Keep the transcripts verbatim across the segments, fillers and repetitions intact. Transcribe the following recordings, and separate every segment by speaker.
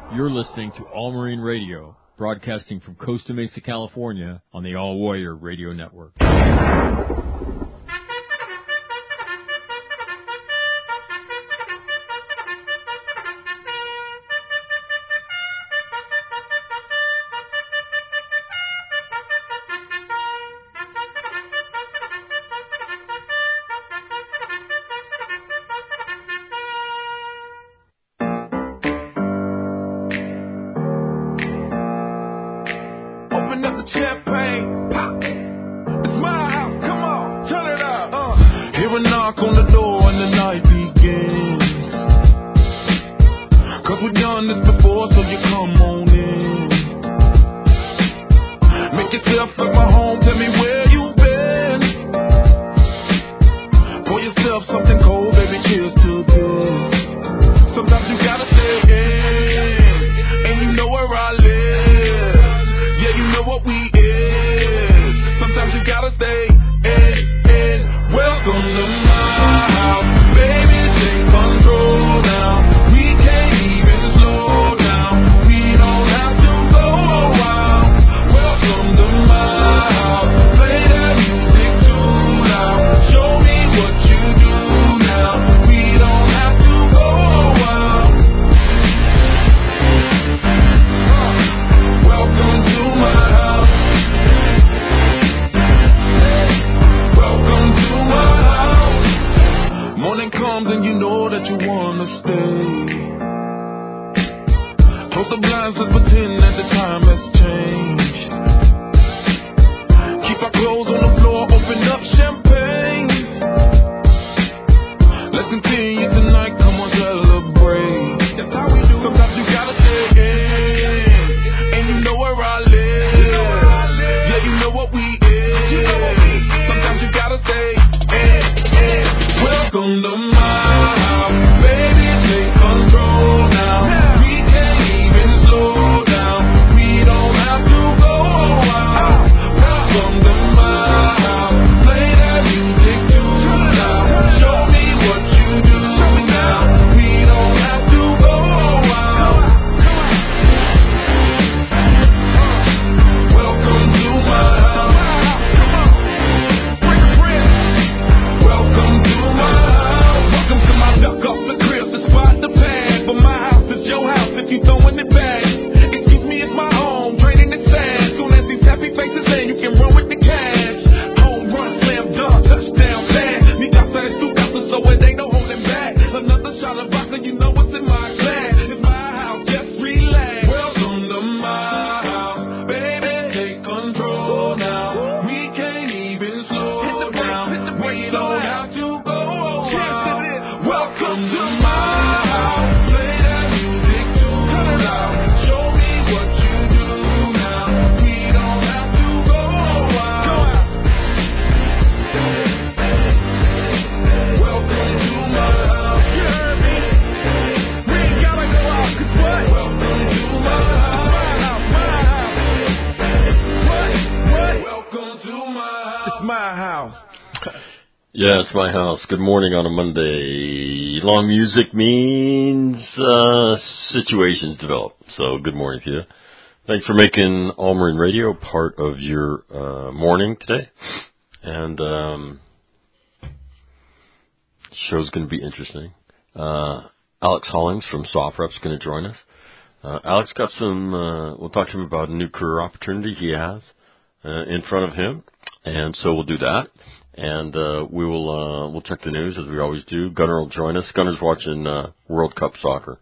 Speaker 1: You're listening to All Marine Radio, broadcasting from Costa Mesa, California, on the All Warrior Radio Network.
Speaker 2: Yeah, it's my house. Good morning on a Monday. Long music means uh, situations develop. So good morning to you. Thanks for making All Marine Radio part of your uh, morning today. And um, show's going to be interesting. Uh, Alex Hollings from SoftRep is going to join us. Uh, Alex got some, uh, we'll talk to him about a new career opportunity he has uh, in front of him. And so we'll do that. And uh, we will uh, we'll check the news as we always do. Gunnar will join us. Gunnar's watching uh, World Cup soccer.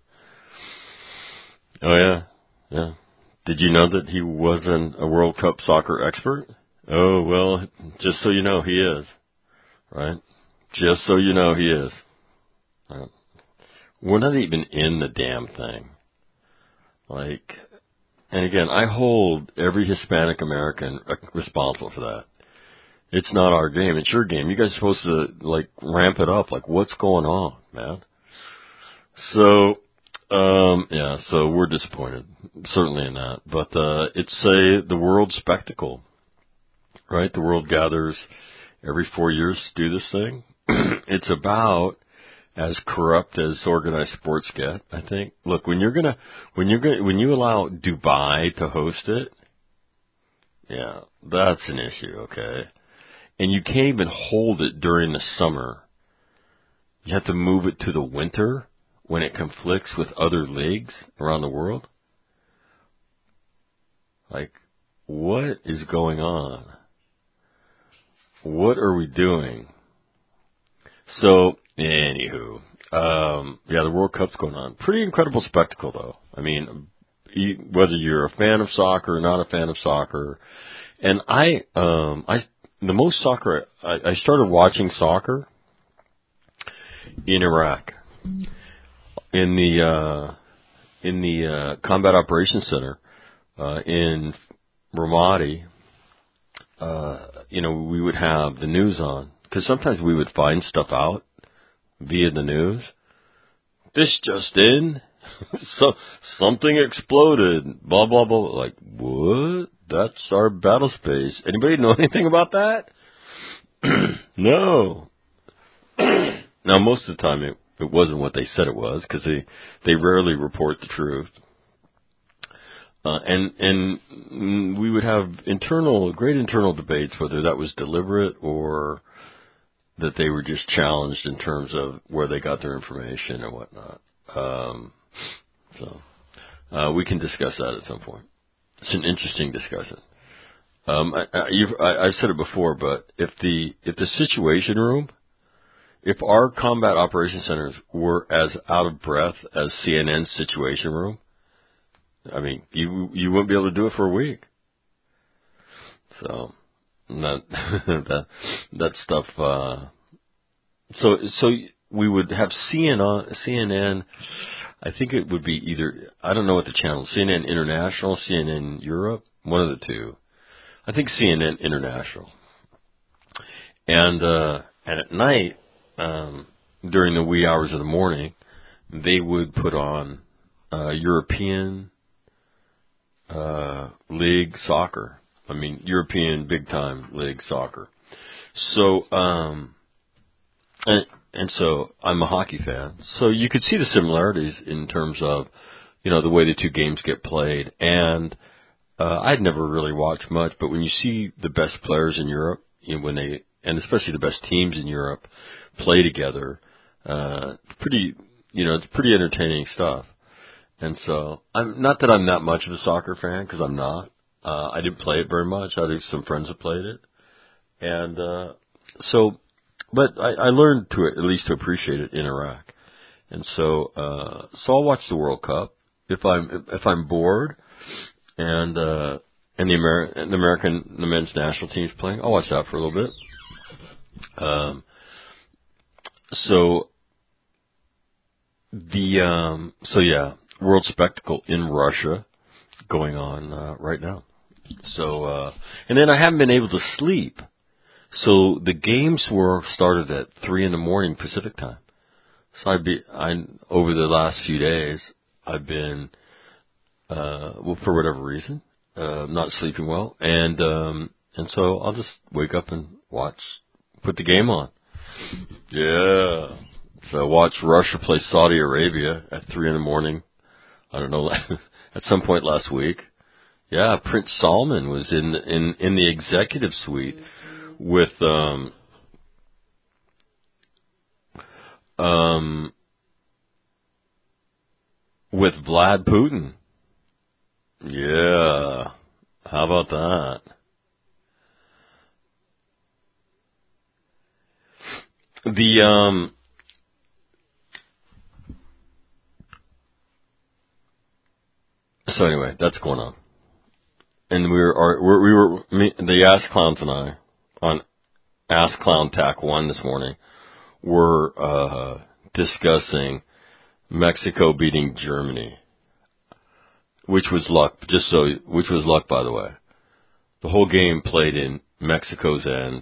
Speaker 2: Oh yeah, yeah. Did you know that he wasn't a World Cup soccer expert? Oh well, just so you know, he is. Right? Just so you know, he is. Right. We're not even in the damn thing. Like, and again, I hold every Hispanic American responsible for that. It's not our game. It's your game. You guys are supposed to, like, ramp it up. Like, what's going on, man? So, um, yeah, so we're disappointed, certainly in that. But uh, it's a, the world spectacle, right? The world gathers every four years to do this thing. It's about as corrupt as organized sports get, I think. Look, when you're gonna, when you're gonna, when you allow Dubai to host it, yeah, that's an issue, okay? And you can't even hold it during the summer. You have to move it to the winter when it conflicts with other leagues around the world. Like, what is going on? What are we doing? So, anywho, um, yeah, the World Cup's going on. Pretty incredible spectacle, though. I mean, whether you're a fan of soccer or not a fan of soccer, and I, um, I, the most soccer, I, I started watching soccer in Iraq, in the uh, in the uh, Combat Operations Center uh, in Ramadi. Uh, you know, we would have the news on, because sometimes we would find stuff out via the news. This just in, so something exploded. Blah blah blah. Like, what? That's our battle space. Anybody know anything about that? No. Now, most of the time, it, it wasn't what they said it was, because they, they rarely report the truth. Uh, and and we would have internal, great internal debates, whether that was deliberate or that they were just challenged in terms of where they got their information and whatnot. Um, so uh, we can discuss that at some point. It's an interesting discussion. Um, I, I, you've, I, I've said it before, but if the if the Situation Room, if our combat operations centers were as out of breath as C N N's Situation Room, I mean, you you wouldn't be able to do it for a week. So that that that stuff. Uh, so so we would have C N N. C N N. I think it would be either, I don't know what the channel is, C N N International, C N N Europe, one of the two. I think C N N International. And uh, and at night, um, during the wee hours of the morning, they would put on uh, European uh, league soccer. I mean, European big-time league soccer. So, um, and, and so I'm a hockey fan. So you could see the similarities in terms of, you know, the way the two games get played. And uh, I'd never really watched much, but when you see the best players in Europe, you know, when they, and especially the best teams in Europe, play together, uh, pretty, you know, it's pretty entertaining stuff. And so, I'm not that I'm that much of a soccer fan, because I'm not. Uh, I didn't play it very much. I think some friends have played it. And uh, so, but I, I learned to at least to appreciate it in Iraq. And so, uh, so I'll watch the World Cup if I'm if I'm bored, and uh, and the Ameri- and the American the men's national team's playing. I'll watch that for a little bit. Um, so the um, so yeah, world spectacle in Russia going on uh, right now. So uh, and then I haven't been able to sleep. So the games were started at three in the morning Pacific time. So I'd be I over the last few days I've been uh, well for whatever reason uh, not sleeping well, and um, and so I'll just wake up and watch, put the game on. Yeah. So I watched Russia play Saudi Arabia at three in the morning. I don't know, at some point last week. Yeah, Prince Salman was in in in the executive suite with um um with Vlad Putin. Yeah. How about that? The um so anyway, that's going on. And we were, our, we were, me, the Ask Clowns and I, on Ask Clown Tack one this morning, were uh, discussing Mexico beating Germany, which was luck. Just so, which was luck, by the way. The whole game played in Mexico's end.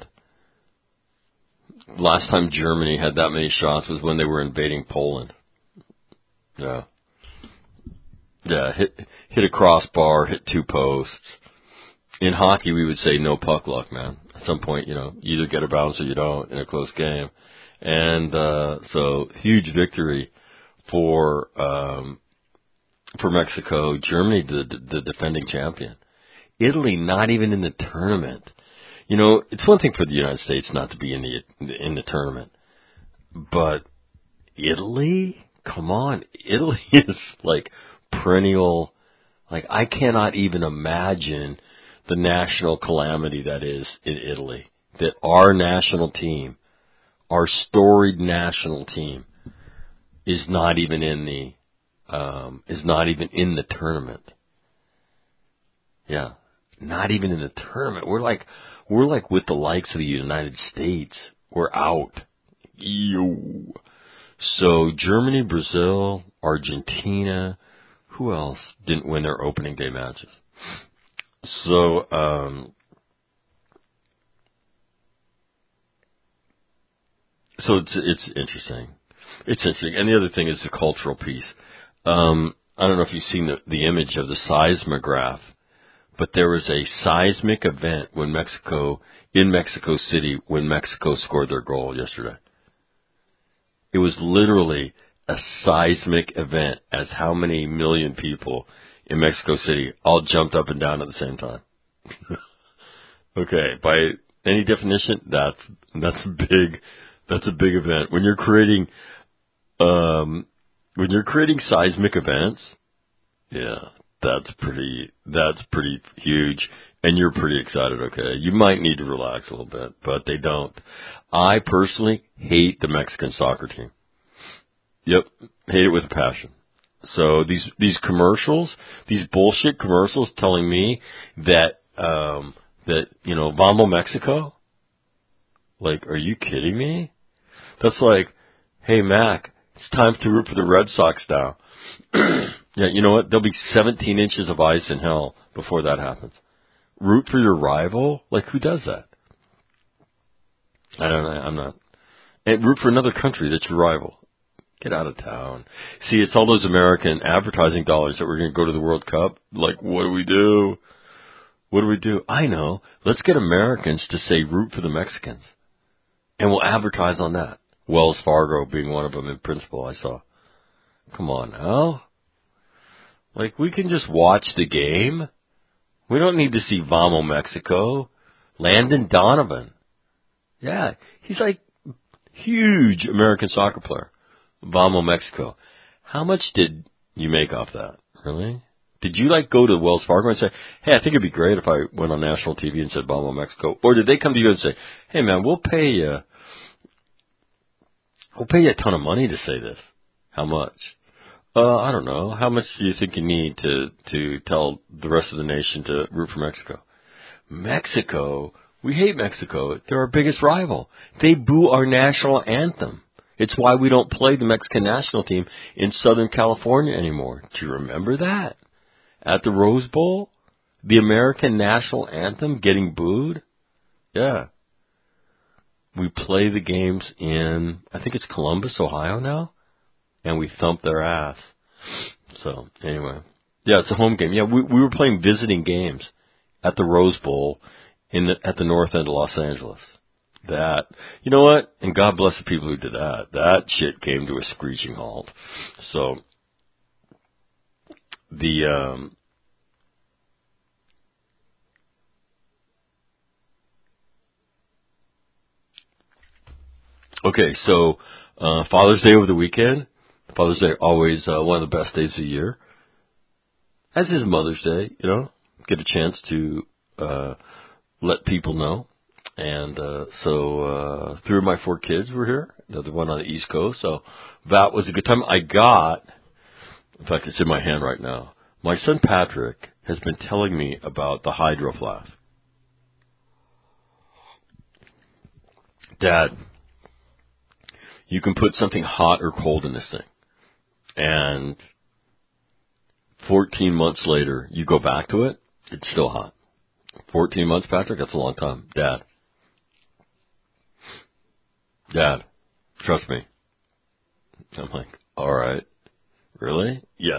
Speaker 2: Last time Germany had that many shots was when they were invading Poland. Yeah. Yeah, hit hit a crossbar, hit two posts. In hockey, we would say no puck luck, man. At some point, you know, you either get a bounce or you don't in a close game. And uh, so huge victory for um, for Mexico. Germany, the, the defending champion. Italy, not even in the tournament. You know, it's one thing for the United States not to be in the in the tournament, but Italy, come on, Italy is like perennial. Like, I cannot even imagine the national calamity that is in Italy. That our national team, our storied national team, is not even in the um, is not even in the tournament. Yeah, not even in the tournament. We're like we're like with the likes of the United States. We're out. Yo. So Germany, Brazil, Argentina. Who else didn't win their opening day matches? So, um, so it's it's interesting. It's interesting. And the other thing is the cultural piece. Um, I don't know if you've seen the, the image of the seismograph, but there was a seismic event when Mexico, in Mexico City, when Mexico scored their goal yesterday. It was literally a seismic event as how many million people in Mexico City all jumped up and down at the same time. Okay, by any definition, that's that's a big that's a big event. When you're creating um when you're creating seismic events, yeah, that's pretty that's pretty huge, and you're pretty excited, okay? You might need to relax a little bit, but they don't. I personally hate the Mexican soccer team. Yep, hate it with a passion. So these these commercials, these bullshit commercials telling me that um that, you know, Vamos Mexico? Like, are you kidding me? That's like, hey Mac, it's time to root for the Red Sox now. Yeah, you know what? There'll be seventeen inches of ice in hell before that happens. Root for your rival? Like, who does that? I don't know. I'm not. And root for another country that's your rival. Get out of town. See, it's all those American advertising dollars that we're going to go to the World Cup. Like, what do we do? What do we do? I know. Let's get Americans to say root for the Mexicans. And we'll advertise on that. Wells Fargo being one of them in principle, I saw. Come on now. Like, we can just watch the game. We don't need to see Vamos Mexico. Landon Donovan. Yeah, he's like huge American soccer player. Vamos Mexico. How much did you make off that? Really? Did you like go to Wells Fargo and say, hey, I think it'd be great if I went on national T V and said Vamos Mexico? Or did they come to you and say, hey man, we'll pay you, we'll pay you a ton of money to say this? How much? Uh, I don't know. How much do you think you need to, to tell the rest of the nation to root for Mexico? Mexico? We hate Mexico. They're our biggest rival. They boo our national anthem. It's why we don't play the Mexican national team in Southern California anymore. Do you remember that? At the Rose Bowl? The American national anthem getting booed? Yeah. We play the games in, I think it's Columbus, Ohio now, and we thump their ass. So, anyway. Yeah, it's a home game. Yeah, we, we were playing visiting games at the Rose Bowl in the, at the north end of Los Angeles. That, you know what? And God bless the people who did that. That shit came to a screeching halt. So, the, um, okay, so, uh, Father's Day over the weekend. Father's Day, always, uh, one of the best days of the year. As is Mother's Day, you know, get a chance to, uh, let people know. And uh, so uh, three of my four kids were here. Another one on the East Coast. So that was a good time. I got, in fact, it's in my hand right now. My son Patrick has been telling me about the Hydro Flask. Dad, you can put something hot or cold in this thing. And fourteen months later, you go back to it, it's still hot. fourteen months, Patrick? That's a long time. Dad. Dad, trust me. I'm like, all right. Really? Yes.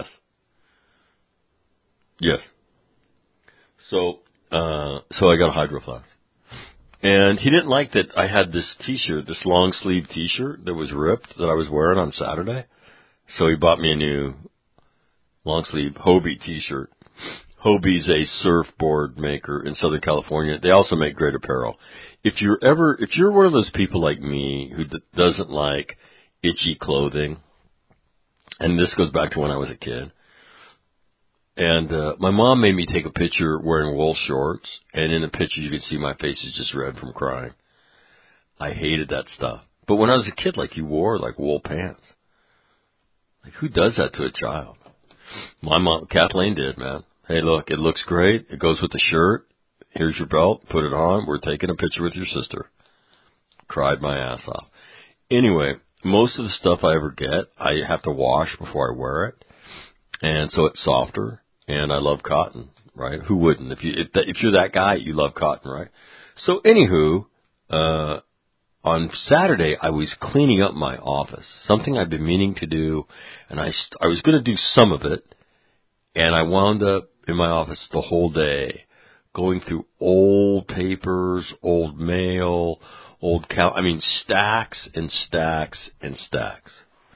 Speaker 2: Yes. So, uh, so I got a Hydro Flask. And he didn't like that I had this T-shirt, this long sleeve T-shirt that was ripped that I was wearing on Saturday. So he bought me a new long sleeve Hobie T-shirt. Hobie's a surfboard maker in Southern California. They also make great apparel. If you're ever, if you're one of those people like me who d- doesn't like itchy clothing, and this goes back to when I was a kid, and uh, my mom made me take a picture wearing wool shorts, and in the picture you could see my face is just red from crying. I hated that stuff. But when I was a kid, like, you wore like wool pants. Like, who does that to a child? My mom, Kathleen, did, man. Hey, look, it looks great. It goes with the shirt. Here's your belt. Put it on. We're taking a picture with your sister. Cried my ass off. Anyway, most of the stuff I ever get, I have to wash before I wear it. And so it's softer. And I love cotton, right? Who wouldn't? If you if, that, if you're that guy, you love cotton, right? So anywho, uh, on Saturday I was cleaning up my office, something I'd been meaning to do, and I I was going to do some of it, and I wound up in my office the whole day, going through old papers, old mail, old cal- I mean stacks and stacks and stacks.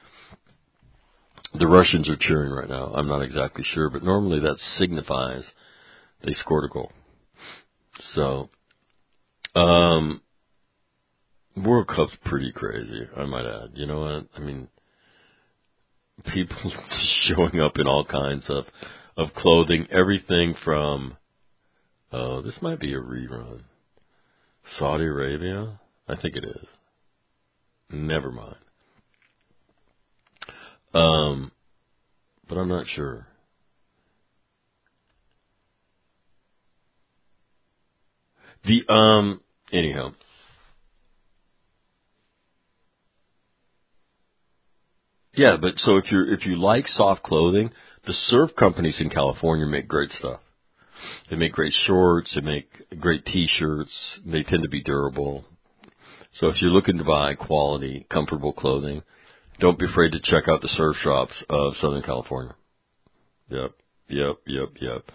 Speaker 2: The Russians are cheering right now. I'm not exactly sure, but normally that signifies they scored a goal. So, um, World Cup's pretty crazy, I might add. You know what? I mean, people showing up in all kinds of, of clothing, everything from, oh, this might be a rerun. Saudi Arabia? I think it is. Never mind. Um, but I'm not sure. The, um, anyhow. Yeah, but so if you're, if you like soft clothing, the surf companies in California make great stuff. They make great shorts, they make great t-shirts, they tend to be durable. So if you're looking to buy quality, comfortable clothing, don't be afraid to check out the surf shops of Southern California. Yep, yep, yep, yep.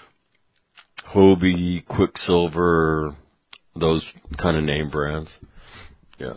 Speaker 2: Hobie, Quicksilver, those kind of name brands. Yeah.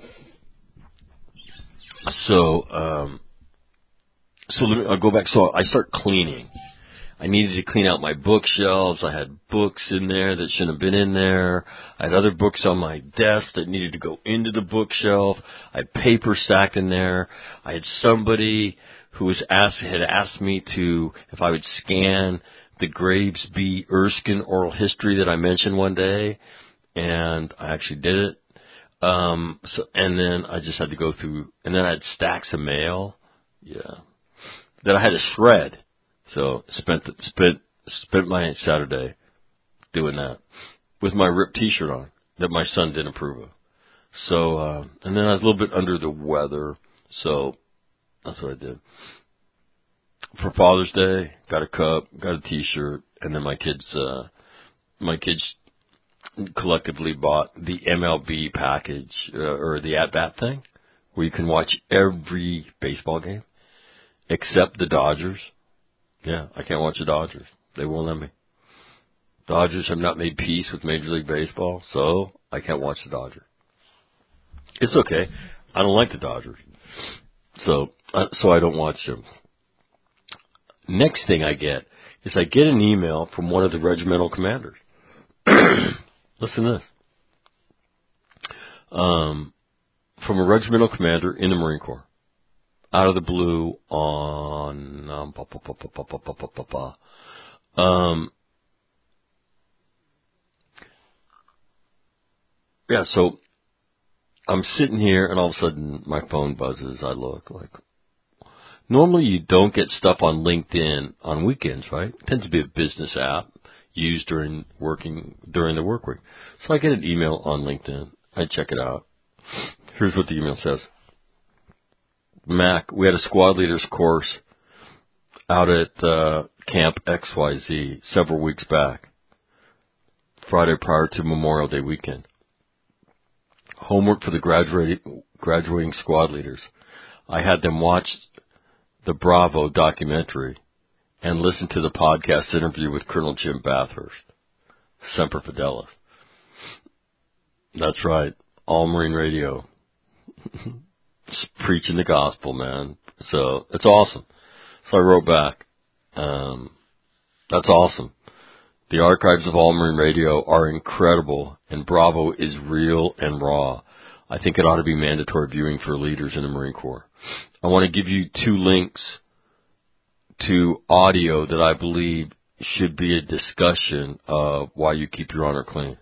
Speaker 2: So, um, so let me, I'll go back. So I start cleaning. I needed to clean out my bookshelves. I had books in there that shouldn't have been in there. I had other books on my desk that needed to go into the bookshelf. I had paper stacked in there. I had somebody who was asked, had asked me to, if I would scan the Graves B. Erskine oral history that I mentioned one day, and I actually did it. Um, so, and then I just had to go through, and then I had stacks of mail. Yeah. That I had to shred. So spent spent spent my Saturday doing that with my ripped T-shirt on that my son didn't approve of. So uh, and then I was a little bit under the weather, so that's what I did. For Father's Day, got a cup, got a T-shirt, and then my kids uh, my kids collectively bought the M L B package uh, or the at bat thing, where you can watch every baseball game except the Dodgers. Yeah, I can't watch the Dodgers. They won't let me. Dodgers have not made peace with Major League Baseball, so I can't watch the Dodgers. It's okay. I don't like the Dodgers, so uh, so I don't watch them. Next thing I get is I get an email from one of the regimental commanders. Listen to this. Um, from a regimental commander in the Marine Corps. Out of the blue on, um, pa, pa, pa, pa, pa, pa, pa, pa, pa. um, yeah, so I'm sitting here and all of a sudden my phone buzzes. I look like, normally you don't get stuff on LinkedIn on weekends, right? It tends to be a business app used during working, during the work week. So I get an email on LinkedIn. I check it out. Here's what the email says. Mac, we had a squad leaders course out at uh, Camp X Y Z several weeks back, Friday prior to Memorial Day weekend. Homework for the graduating, graduating squad leaders. I had them watch the Bravo documentary and listen to the podcast interview with Colonel Jim Bathurst, Semper Fidelis. That's right. All Marine Radio. Just preaching the gospel, man. So it's awesome. So I wrote back. Um, that's awesome. The archives of All Marine Radio are incredible, and Bravo is real and raw. I think it ought to be mandatory viewing for leaders in the Marine Corps. I want to give you two links to audio that I believe should be a discussion of why you keep your honor clean.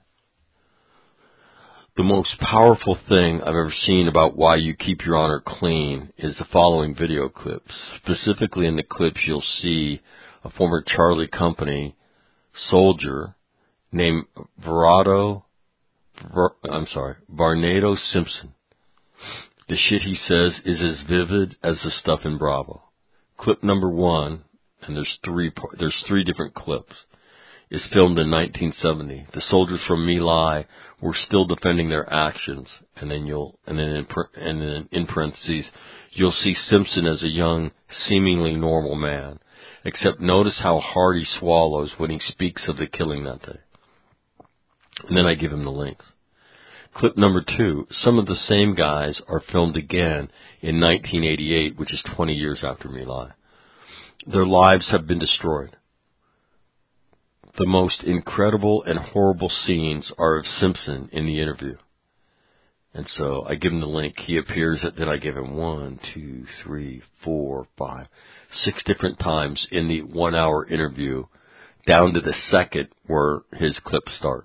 Speaker 2: The most powerful thing I've ever seen about why you keep your honor clean is the following video clips. Specifically in the clips, you'll see a former Charlie Company soldier named Verado, Ver, I'm sorry, Barnado Simpson. The shit he says is as vivid as the stuff in Bravo. Clip number one, and there's three, there's three different clips, is filmed in nineteen seventy. The soldiers from My Lai were still defending their actions, and then you'll, and then in, and then in parentheses, you'll see Simpson as a young, seemingly normal man. Except notice how hard he swallows when he speaks of the killing that day. And then I give him the links. Clip number two, some of the same guys are filmed again in nineteen eighty-eight, which is twenty years after My Lai. Their lives have been destroyed. The most incredible and horrible scenes are of Simpson in the interview. And so I give him the link. He appears at, then I give him one, two, three, four, five, six different times in the one hour interview, down to the second where his clips start.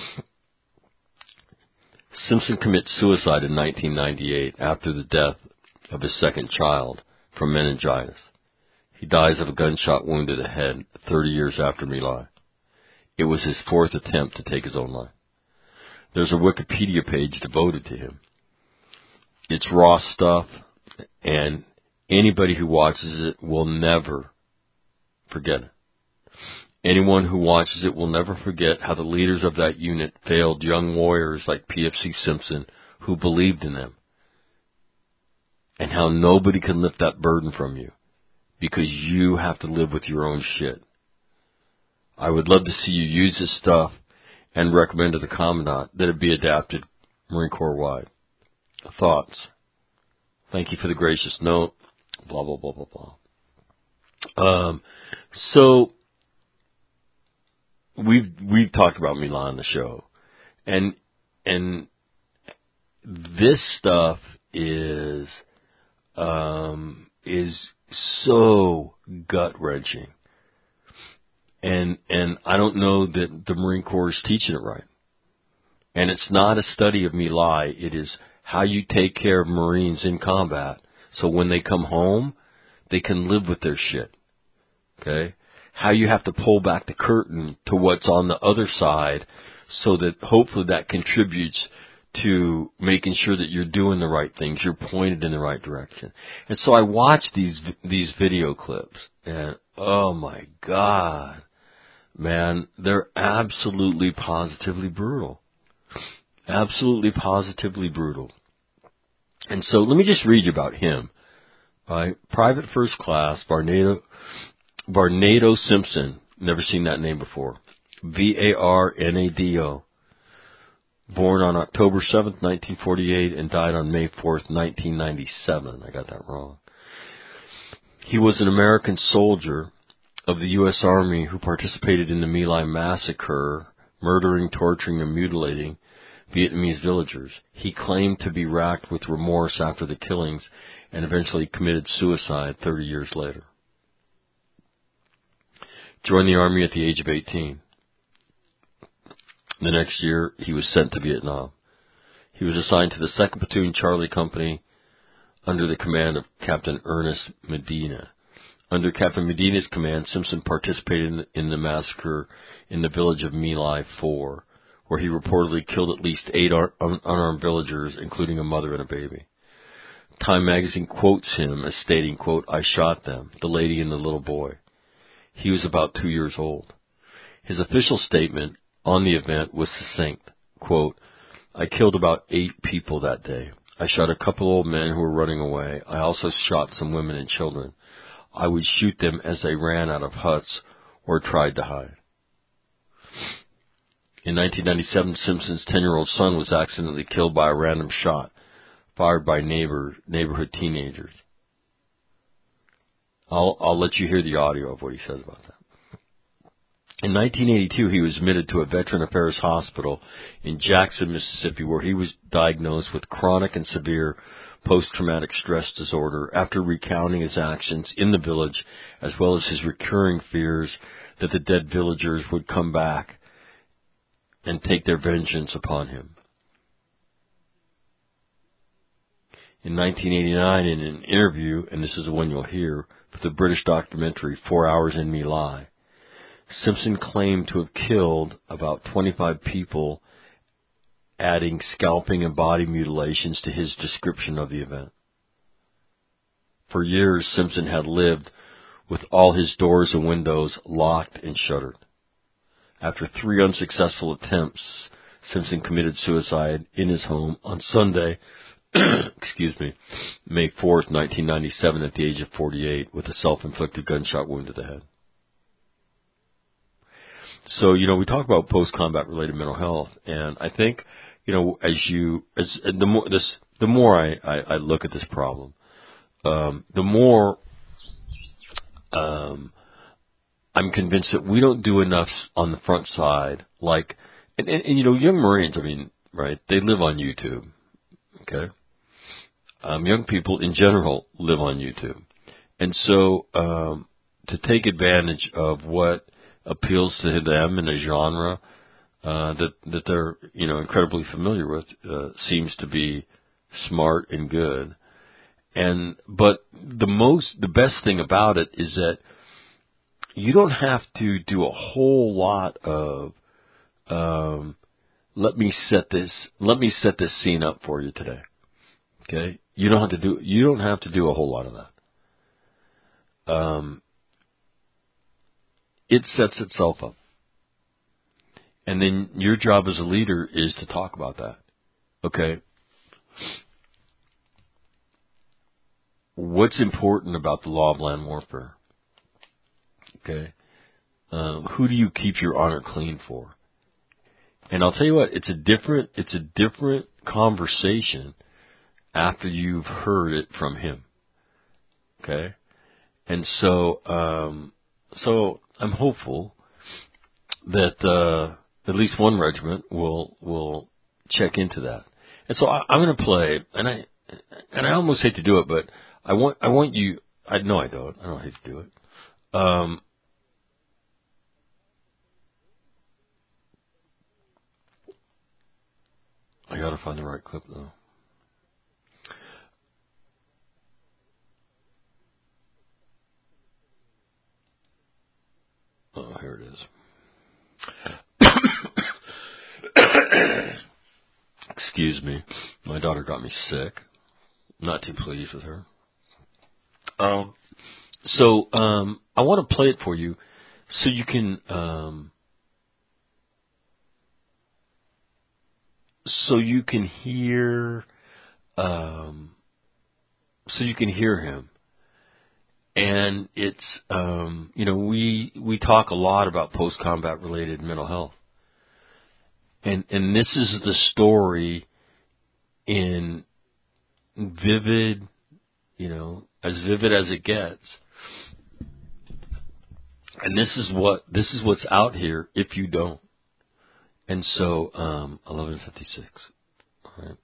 Speaker 2: Simpson commits suicide in nineteen ninety-eight after the death of his second child from meningitis. He dies of a gunshot wound to the head thirty years after My Lai. It was his fourth attempt to take his own life. There's a Wikipedia page devoted to him. It's raw stuff, and anybody who watches it will never forget it. Anyone who watches it will never forget how the leaders of that unit failed young warriors like P F C Simpson who believed in them, and how nobody can lift that burden from you because you have to live with your own shit. I would love to see you use this stuff and recommend to the Commandant that it be adapted Marine Corps wide. Thoughts? Thank you for the gracious note. Blah, blah, blah, blah, blah. Um, so, we've, we've talked about My Lai on the show. And, and this stuff is, um, is so gut-wrenching. And and I don't know that the Marine Corps is teaching it right. And it's not a study of My Lai. It is how you take care of Marines in combat so when they come home, they can live with their shit. Okay? How you have to pull back the curtain to what's on the other side so that hopefully that contributes to making sure that you're doing the right things, you're pointed in the right direction. And so I watch these these video clips, and oh my God, man, they're absolutely positively brutal. Absolutely positively brutal. And so let me just read you about him. Right? Private First Class Barnado, Barnado Simpson, never seen that name before. V A R N A D O. Born on October seventh, nineteen forty-eight, and died on May fourth, nineteen ninety-seven. I got that wrong. He was an American soldier of the U S Army who participated in the My Lai massacre, murdering, torturing, and mutilating Vietnamese villagers. He claimed to be racked with remorse after the killings and eventually committed suicide thirty years later. Joined the Army at the age of eighteen. The next year, he was sent to Vietnam. He was assigned to the second Platoon Charlie Company under the command of Captain Ernest Medina. Under Captain Medina's command, Simpson participated in the, in the massacre in the village of My Lai four, where he reportedly killed at least eight ar- un- unarmed villagers, including a mother and a baby. Time magazine quotes him as stating, quote, "I shot them, the lady and the little boy." He was about two years old. His official statement on the event was succinct, quote, "I killed about eight people that day. I shot a couple old men who were running away. I also shot some women and children. I would shoot them as they ran out of huts or tried to hide." In nineteen ninety-seven, Simpson's ten-year-old son was accidentally killed by a random shot fired by neighbor neighborhood teenagers. I'll, I'll let you hear the audio of what he says about that. In nineteen eighty-two, he was admitted to a Veteran Affairs hospital in Jackson, Mississippi, where he was diagnosed with chronic and severe post-traumatic stress disorder after recounting his actions in the village, as well as his recurring fears that the dead villagers would come back and take their vengeance upon him. In nineteen eighty-nine, in an interview, and this is the one you'll hear, for the British documentary Four Hours in My Lai, Simpson claimed to have killed about twenty-five people, adding scalping and body mutilations to his description of the event. For years, Simpson had lived with all his doors and windows locked and shuttered. After three unsuccessful attempts, Simpson committed suicide in his home on Sunday, excuse me, May fourth, nineteen ninety-seven, at the age of forty-eight, with a self-inflicted gunshot wound to the head. So, you know, we talk about post-combat related mental health, and I think, you know, as you, as the more this, the more I, I, I look at this problem, um, the more um, I'm convinced that we don't do enough on the front side. Like, and, and, and you know, young Marines, I mean, right? They live on YouTube. Okay, um, young people in general live on YouTube, and so um, to take advantage of what appeals to them in a genre uh, that that they're you know incredibly familiar with uh, seems to be smart and good. And but the most the best thing about it is that you don't have to do a whole lot of um, let me set this let me set this scene up for you today. Okay, you don't have to do you don't have to do a whole lot of that. Um, it sets itself up. And then your job as a leader is to talk about that. Okay? What's important about the law of land warfare? Okay? Um, who do you keep your honor clean for? And I'll tell you what, it's a different, it's a different conversation after you've heard it from him. Okay? And so, um, so I'm hopeful that, uh, at least one regiment will will check into that. And so I, I'm going to play, and I and I almost hate to do it, but I want I want you. I no, I don't. I don't hate to do it. Um, I got to find the right clip though. Oh, here it is. Excuse me. My daughter got me sick. Not too pleased with her. Um, so um, I want to play it for you, so you can um, so you can hear um, so you can hear him. And it's um, you know we we talk a lot about post-combat related mental health. And and this is the story in vivid, you know, as vivid as it gets. And this is what this is what's out here if you don't. And so, um, eleven fifty-six. All right.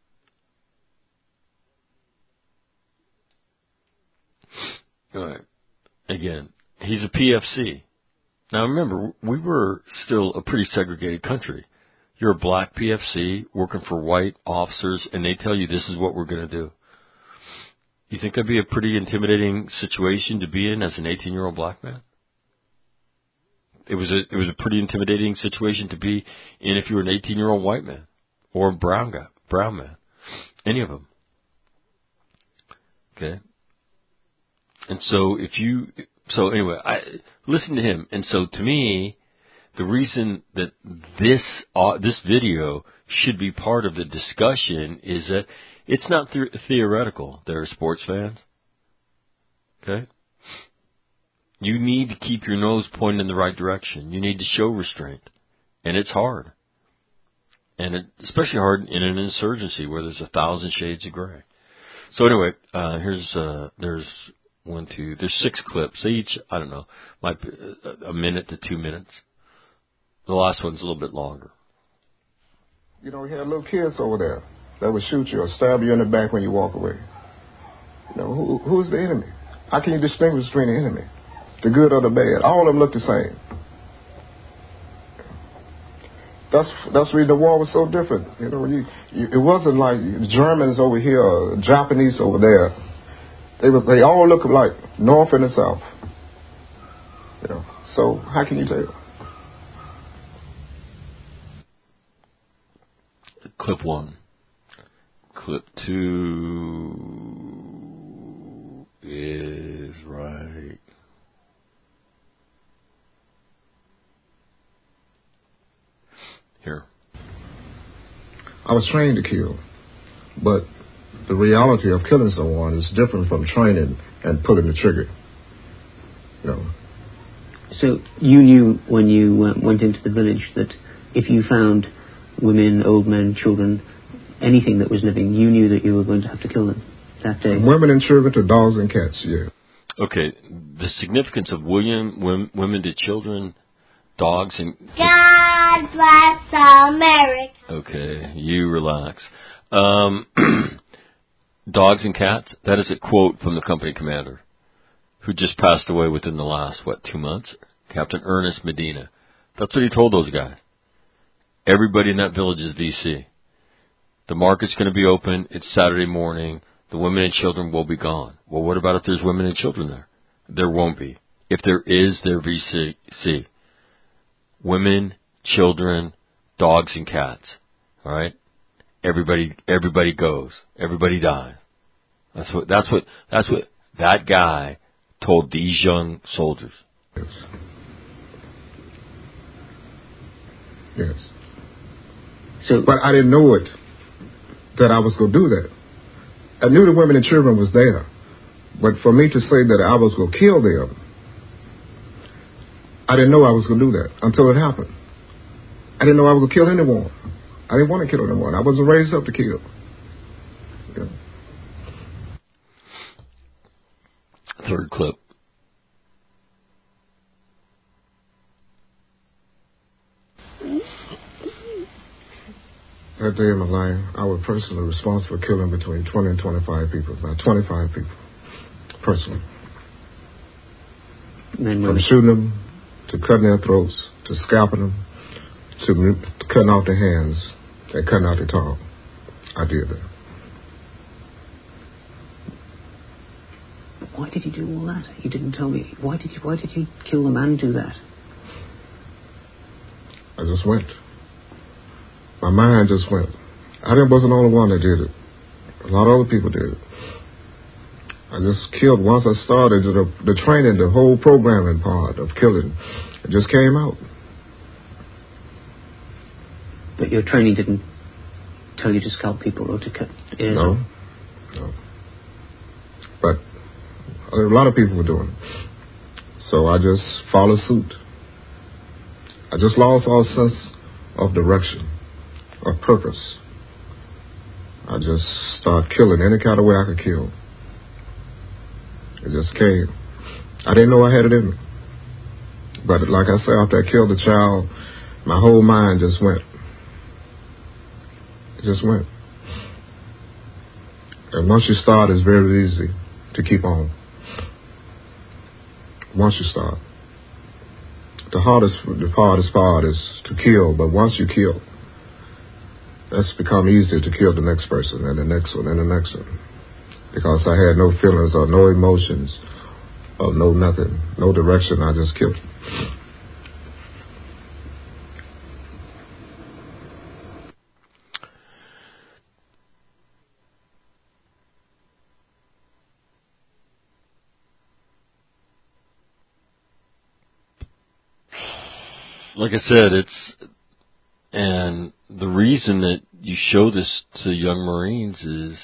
Speaker 2: All right. Again, he's a P F C. Now remember, we were still a pretty segregated country. You're a black P F C working for white officers, and they tell you this is what we're going to do. You think that'd be a pretty intimidating situation to be in as an eighteen-year-old black man? It was a it was a pretty intimidating situation to be in if you were an eighteen-year-old white man or a brown guy, brown man, any of them. Okay. And so if you so anyway, I listen to him, and so to me, the reason that this uh, this video should be part of the discussion is that it's not the- theoretical. There are sports fans. Okay? You need to keep your nose pointed in the right direction. You need to show restraint. And it's hard. and it, especially hard in an insurgency where there's a thousand shades of gray. So anyway, uh, here's uh, there's one, two, there's six clips. They each, I don't know, might be a minute to two minutes. The last one's a little bit longer.
Speaker 3: You know, we had little kids over there that would shoot you or stab you in the back when you walk away. You know, who, who's the enemy? How can you distinguish between the enemy, the good or the bad? All of them look the same. That's that's the reason the war was so different. You know, you, you, it wasn't like the Germans over here or Japanese over there. They was they all look alike, north and the south. You know, so how can you tell?
Speaker 2: Clip one. Clip two is right. Here.
Speaker 3: I was trained to kill, but the reality of killing someone is different from training and pulling the trigger. You know.
Speaker 4: So you knew when you uh, went into the village that if you found women, old men, children, anything that was living, you knew that you were going to have to kill them that day.
Speaker 3: From women and children to dogs and cats, yeah.
Speaker 2: Okay, the significance of William, women, women to children, dogs and...
Speaker 5: God bless America.
Speaker 2: Okay, you relax. Um, dogs and cats, that is a quote from the company commander, who just passed away within the last, what, two months? Captain Ernest Medina. That's what he told those guys. Everybody in that village is V C. The market's going to be open. It's Saturday morning. The women and children will be gone. Well, what about if there's women and children there? There won't be. If there is, they're V C. Women, children, dogs, and cats. All right? Everybody, everybody goes. Everybody dies. That's what, that's what, that's what that guy told these young soldiers.
Speaker 3: Yes. Yes.
Speaker 4: So,
Speaker 3: but I didn't know it, that I was going to do that. I knew the women and children was there. But for me to say that I was going to kill them, I didn't know I was going to do that until it happened. I didn't know I was going to kill anyone. I didn't want to kill anyone. I wasn't raised up to kill. Yeah.
Speaker 2: Third clip.
Speaker 3: That day in my life, I was personally responsible for killing between twenty and twenty-five people. About twenty-five people, personally.
Speaker 4: Men,
Speaker 3: From shooting them, to cutting their throats, to scalping them, to cutting off their hands, and cutting out their tongue. I did that.
Speaker 4: Why did you do all that? You didn't tell me. Why did you, why did you kill them and do that?
Speaker 3: I just went. My mind just went. I wasn't the only one that did it. A lot of other people did it. I just killed. Once I started the, the training, the whole programming part of killing, it just came out.
Speaker 4: But your training didn't tell you to scalp people or to cut ears?
Speaker 3: No. No. But a lot of people were doing it. So I just followed suit. I just lost all sense of direction, of purpose. I just started killing any kind of way I could kill. It just came. I didn't know I had it in me. But like I said, after I killed the child, my whole mind just went. It just went. And once you start, it's very easy to keep on. Once you start. The hardest, the hardest part is to kill, but once you kill, that's become easier to kill the next person and the next one and the next one. Because I had no feelings or no emotions or no nothing, no direction, I just killed.
Speaker 2: Like I said, it's, and the reason that you show this to young Marines is,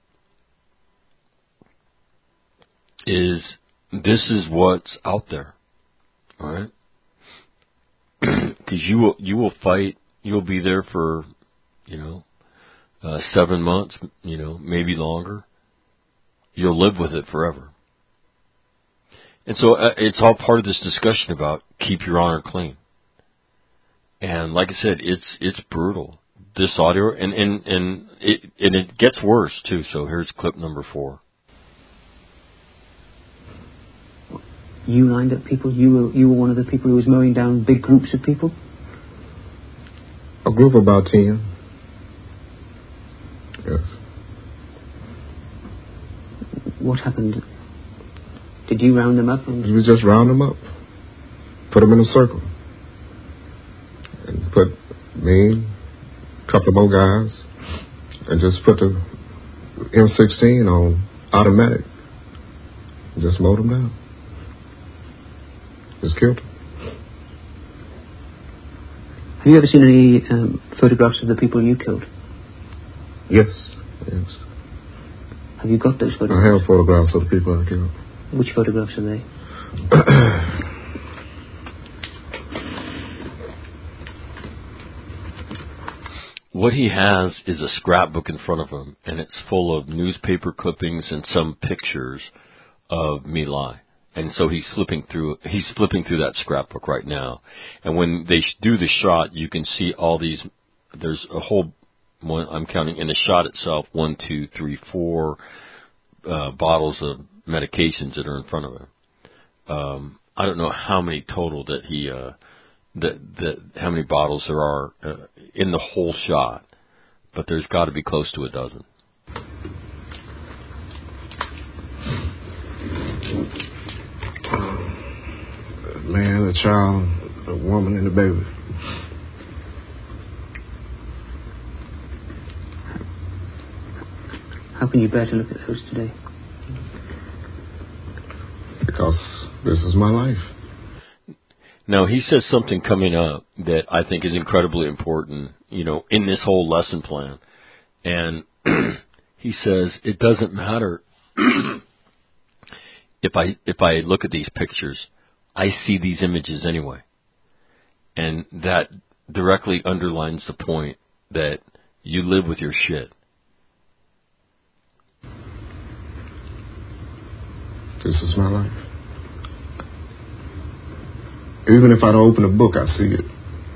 Speaker 2: is this is what's out there, all right? Because you will, you will fight, you will be there for you know, uh, seven months, you know, maybe longer, you'll live with it forever. And so uh, it's all part of this discussion about keep your honor clean. And like I said, it's it's brutal. This audio, and and and it and it gets worse too. So here's clip number four.
Speaker 4: You lined up people. You were you were one of the people who was mowing down big groups of people.
Speaker 3: A group of about ten. Yes.
Speaker 4: What happened? Did you round them up? And
Speaker 3: we just round them up, put them in a circle, and put me, a couple of more guys, and just put the M sixteen on automatic. Just mowed them down. Just killed them.
Speaker 4: Have you ever seen any um, photographs of the people you killed?
Speaker 3: Yes, yes.
Speaker 4: Have you got those photographs?
Speaker 3: I have photographs of the people I killed.
Speaker 4: Which photographs are they?
Speaker 2: What he has is a scrapbook in front of him, and it's full of newspaper clippings and some pictures of My Lai. And so he's flipping through. He's flipping through that scrapbook right now. And when they do the shot, you can see all these. There's a whole. One, I'm counting in the shot itself. One, two, three, four uh, bottles of medications that are in front of him. Um, I don't know how many total that he. Uh, that that how many bottles there are uh, in the whole shot, but there's got to be close to a dozen.
Speaker 3: Man, a child, a woman, and a baby.
Speaker 4: How can you bear to look at those today?
Speaker 3: Because this is my life.
Speaker 2: Now, he says something coming up that I think is incredibly important, you know, in this whole lesson plan. And he says, it doesn't matter if I if I look at these pictures, I see these images anyway. And that directly underlines the point that you live with your shit.
Speaker 3: This is my life. Even if I don't open a book, I see it.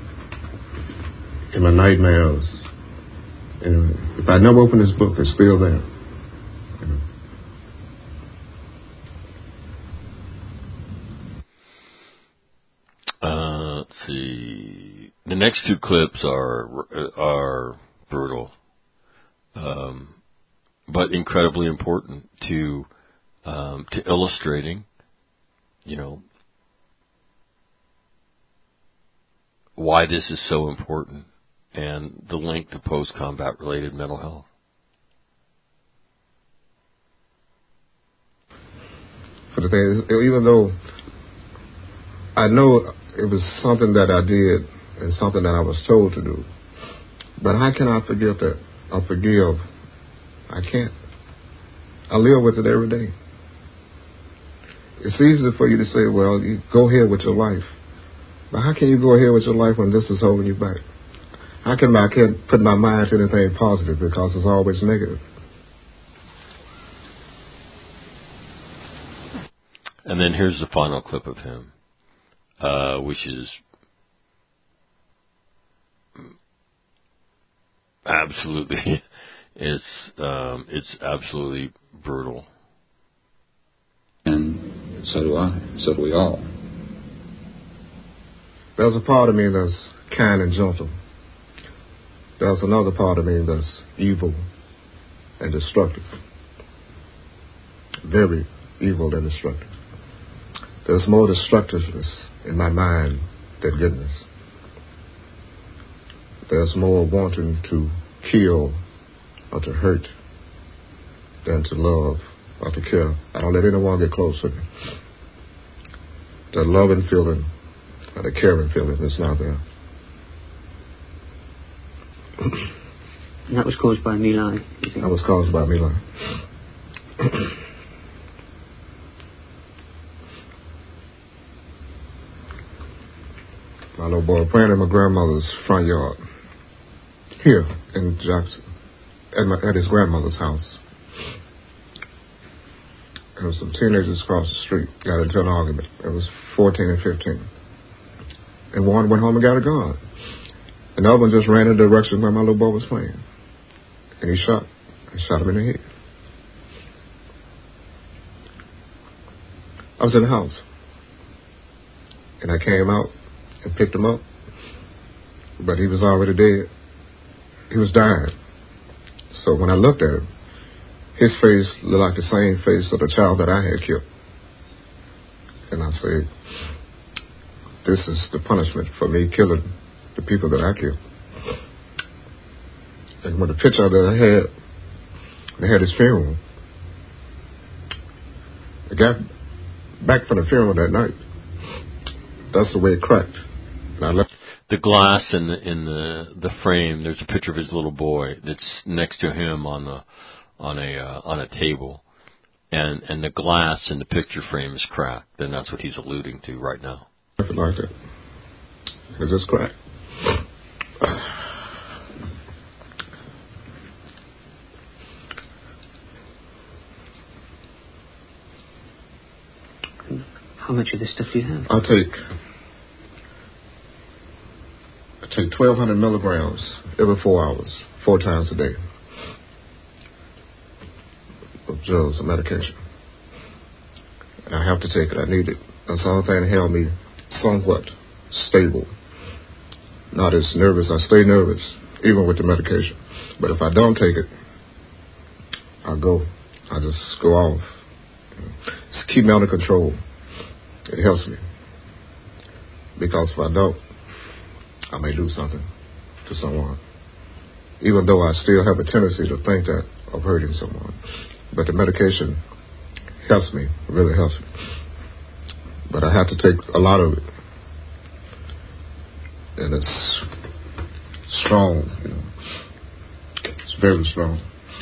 Speaker 3: In my nightmares. And if I never open this book, it's still there. You know.
Speaker 2: Uh, let's see. The next two clips are are brutal, um, but incredibly important to um, to illustrating, you know, why this is so important and the link to post-combat related mental health.
Speaker 3: For the thing is, even though I know it was something that I did and something that I was told to do, but how can I forget that? I forgive. I can't. I live with it every day. It's easy for you to say, well, you go ahead with your life. But how can you go ahead with your life when this is holding you back? How can I can't put my mind to anything positive because it's always negative?
Speaker 2: And then here's the final clip of him, uh, which is absolutely, it's um, it's absolutely brutal.
Speaker 6: And so do I. So do we all.
Speaker 3: There's a part of me that's kind and gentle. There's another part of me that's evil and destructive. Very evil and destructive. There's more destructiveness in my mind than goodness. There's more wanting to kill or to hurt than to love or to care. I don't let anyone get close to me. The loving feeling or the caring feeling is not there.
Speaker 4: And that was caused by My Lai, you think?
Speaker 3: That was caused by My Lai. My little boy praying in my grandmother's front yard. here in Jackson, at, my, at his grandmother's house. There was some teenagers across the street got into an argument. It was fourteen and fifteen. And one went home and got a gun. And the other one just ran in the direction where my little boy was playing. And he shot. He shot him in the head. I was in the house. And I came out and picked him up. But he was already dead. He was dying. So when I looked at him, his face looked like the same face of the child that I had killed. And I said, this is the punishment for me killing the people that I killed. And when the picture that I had, they had his funeral. I got back from the funeral that night. That's the way it cracked. And I left.
Speaker 2: The glass in the in the the frame. There's a picture of his little boy that's next to him on the on a uh, on a table, and and the glass in the picture frame is cracked. Then that's what he's alluding to right now.
Speaker 3: Nothing like that. It just cracked.
Speaker 4: How much of this stuff do you have?
Speaker 3: I take I take twelve hundred milligrams every four hours, four times a day, of drugs and medication. And I have to take it. I need it. That's the only thing that held me somewhat stable. Not as nervous. I stay nervous, even with the medication. But if I don't take it, I go. I just go off. Just keep me under control. It helps me. Because if I don't, I may do something to someone. Even though I still have a tendency to think that of hurting someone. But the medication helps me, really helps me. But I have to take a lot of it. And it's strong, you know. It's very strong.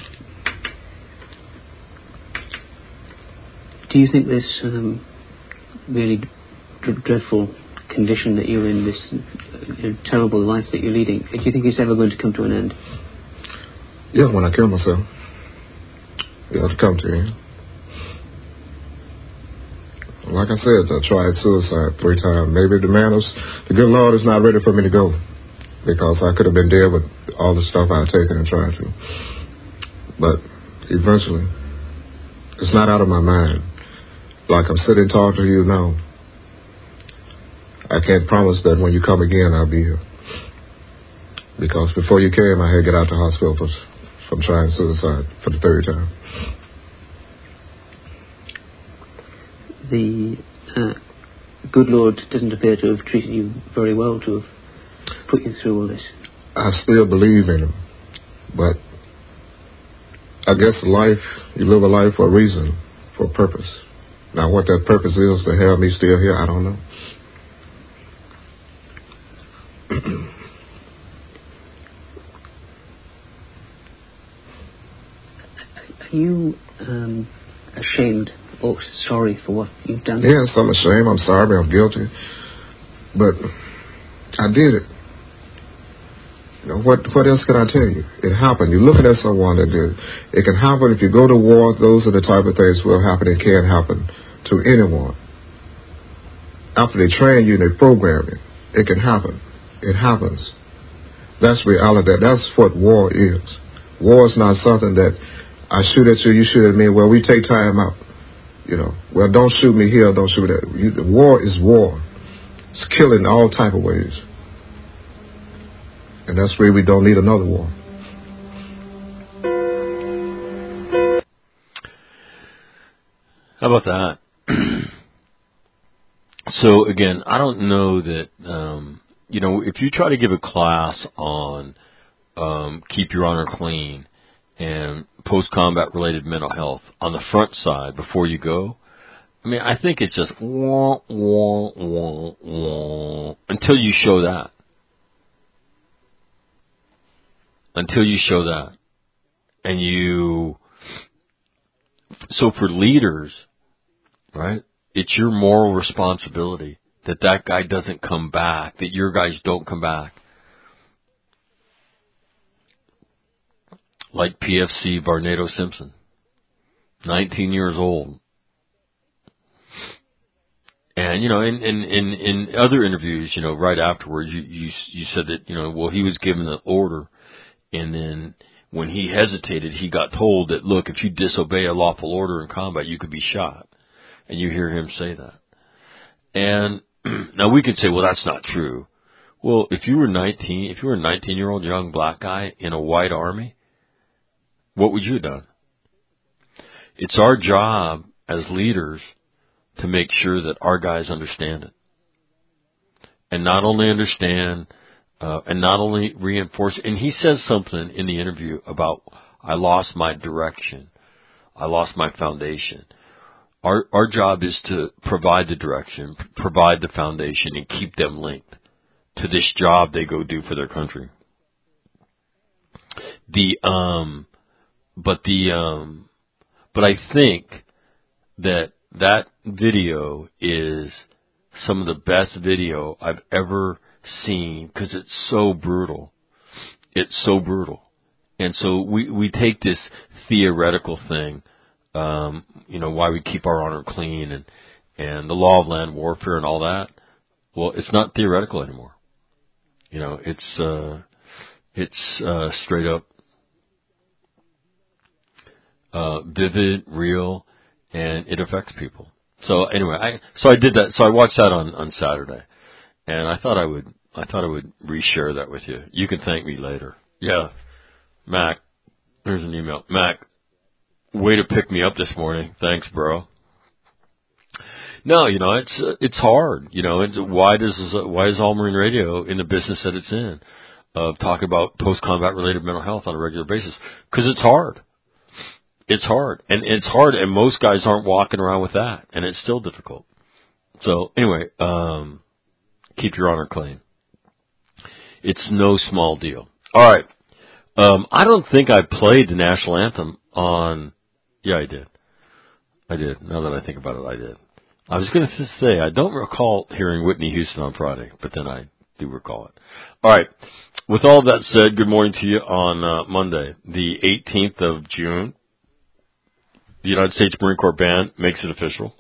Speaker 4: Do you think this um, really d- dreadful condition that you're in, this uh, terrible life that you're leading, do you think it's ever going to come to an end?
Speaker 3: Yeah, when I kill myself, it ought to come to an end. Like I said, I tried suicide three times. Maybe the man is, the good Lord is not ready for me to go, because I could have been dead with all the stuff I had taken and tried to. But eventually, it's not out of my mind. Like I'm sitting talking to you now, I can't promise that when you come again, I'll be here. Because before you came, I had to get out the hospital for, from trying suicide for the third time.
Speaker 4: The uh, good Lord doesn't appear to have treated you very well to have put you through all this. I
Speaker 3: still believe in him, but I guess life, you live a life for a reason, for a purpose. Now what that purpose is to have me still here, I don't know.
Speaker 4: Are you um, ashamed or sorry for what you've done?
Speaker 3: Yes, I'm ashamed. I'm sorry. I'm guilty. But I did it. You know, what what else can I tell you? It happened. You're looking at someone that did it. It can happen if you go to war. Those are the type of things will happen. It can happen to anyone. After they train you and they program you, it can happen. It happens. That's reality. That's what war is. War is not something that I shoot at you, you shoot at me. Well, we take time out. You know, well, don't shoot me here, don't shoot at you. War is war. It's killing all type of ways. And that's where we don't need another war.
Speaker 2: How about that? So, again, I don't know that, um, you know, if you try to give a class on um, keep your honor clean and post-combat related mental health on the front side before you go, I mean, I think it's just wah, wah, wah, wah, until you show that. Until you show that. And you, so for leaders, right, it's your moral responsibility that that guy doesn't come back, that your guys don't come back. like P F C Barnado Simpson, nineteen years old. And, you know, in, in, in, in other interviews, you know, right afterwards, you, you, you said that, you know, well, he was given the order, and then when he hesitated, he got told that, look, if you disobey a lawful order in combat, you could be shot. And you hear him say that. And now we could say, well, that's not true. Well, if you were nineteen, if you were a nineteen-year-old young black guy in a white army, what would you have done? It's our job as leaders to make sure that our guys understand it. And not only understand, uh, and not only reinforce, and he says something in the interview about, I lost my direction. I lost my foundation. Our, our job is to provide the direction, provide the foundation, and keep them linked to this job they go do for their country. The, um, but the, um, but I think that that video is some of the best video I've ever seen because it's so brutal. It's so brutal. And so we, we take this theoretical thing, um, you know, why we keep our honor clean and, and the law of land warfare and all that. Well, it's not theoretical anymore. You know, it's, uh, it's, uh, straight up, uh, vivid, real, and it affects people. So anyway, I so I did that. So I watched that on, on Saturday, and I thought I would I thought I would reshare that with you. You can thank me later. Yeah, Mac, there's an email. Mac, way to pick me up this morning. Thanks, bro. No, you know it's uh, it's hard. You know, it's, why does why is All Marine Radio in the business that it's in of talking about post combat related mental health on a regular basis? Because it's hard. It's hard, and it's hard, and most guys aren't walking around with that, and it's still difficult. So anyway, um, keep your honor clean. It's no small deal. All right, um, I don't think I played the national anthem on. Yeah, I did. I did. Now that I think about it, I did. I was going to say I don't recall hearing Whitney Houston on Friday, but then I do recall it. All right. With all that said, good morning to you on uh, Monday, the eighteenth of June. The United States Marine Corps Band makes it official.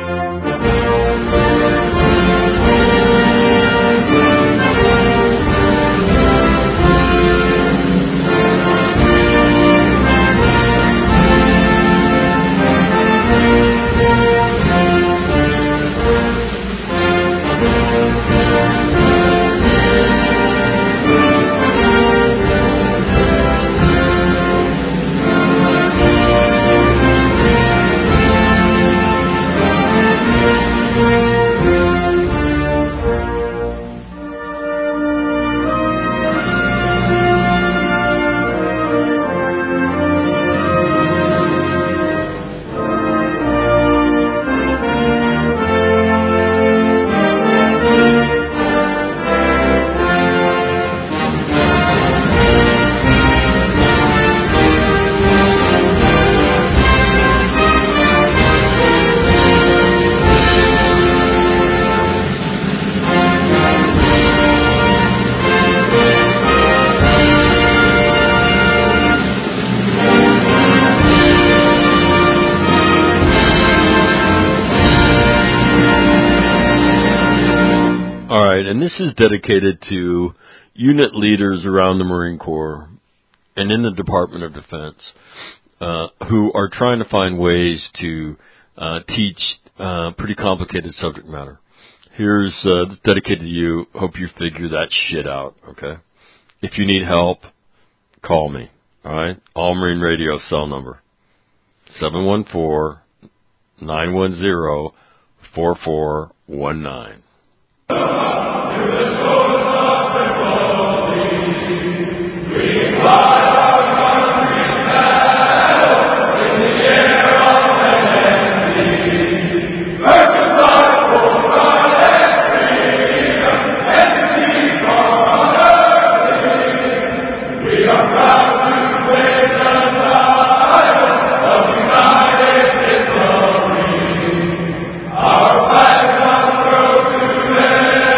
Speaker 2: And this is dedicated to unit leaders around the Marine Corps and in the Department of Defense uh, who are trying to find ways to uh, teach uh, pretty complicated subject matter. Here's uh, dedicated to you. Hope you figure that shit out, okay? If you need help, call me, all right? All Marine Radio cell number, seven one four, nine one zero, four four one nine.
Speaker 7: Our flag shall grow to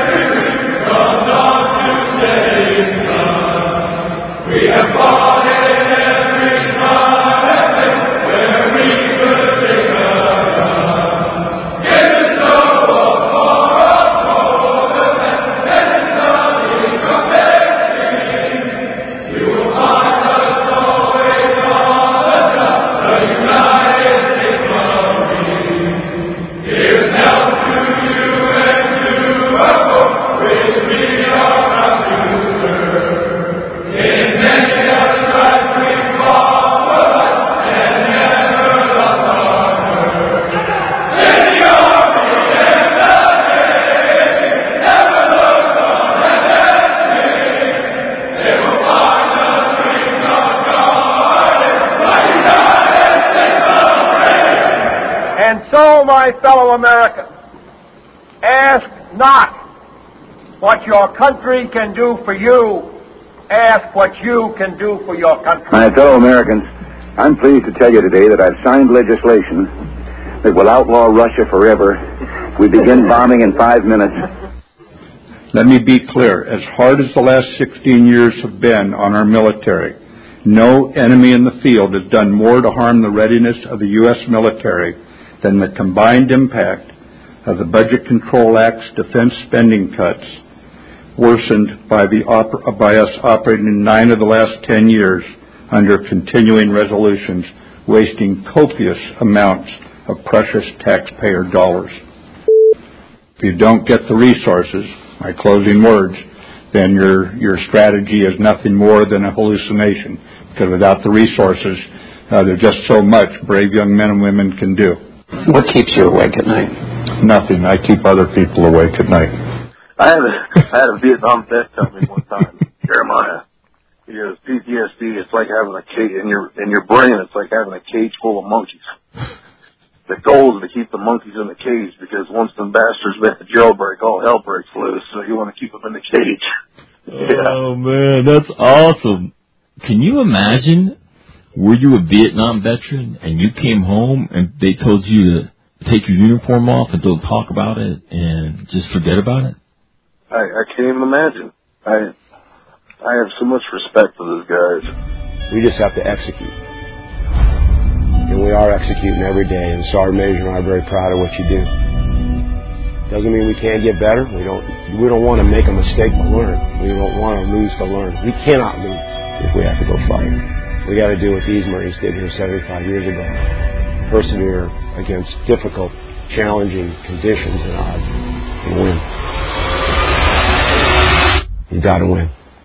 Speaker 7: Oh, my fellow Americans, ask not what your country can do for you. Ask what you can do for your country.
Speaker 8: My fellow Americans, I'm pleased to tell you today that I've signed legislation that will outlaw Russia forever. We begin bombing in five minutes.
Speaker 9: Let me be clear. As hard as the last sixteen years have been on our military, no enemy in the field has done more to harm the readiness of the U S military than the combined impact of the Budget Control Act's defense spending cuts, worsened by, the oper- by us operating in nine of the last ten years under continuing resolutions, wasting copious amounts of precious taxpayer dollars. If you don't get the resources, my closing words, then your your strategy is nothing more than a hallucination, because without the resources, uh, there's just so much brave young men and women can do.
Speaker 4: What keeps you awake at night?
Speaker 9: Nothing. I keep other people awake at night.
Speaker 10: I had a, I had a Vietnam vet tell me one time, Jeremiah, he goes, P T S D, it's like having a cage, in your, in your brain, it's like having a cage full of monkeys. The goal is to keep the monkeys in the cage, because once the bastards make the jailbreak, all hell breaks loose, so you want to keep them in the cage. Yeah.
Speaker 1: Oh, man, that's awesome. Can you imagine, were you a Vietnam veteran and you came home and they told you to take your uniform off and don't talk about it and just forget about it?
Speaker 10: I, I can't even imagine. I I have so much respect for those guys.
Speaker 11: We just have to execute. And we are executing every day, and Sergeant Major and I are very proud of what you do. Doesn't mean we can't get better. We don't we don't want to make a mistake to learn. We don't want to lose to learn. We cannot lose if we have to go fight. We got to do what these Marines did here seventy-five years ago. Persevere against difficult, challenging conditions and odds and win. You got to win.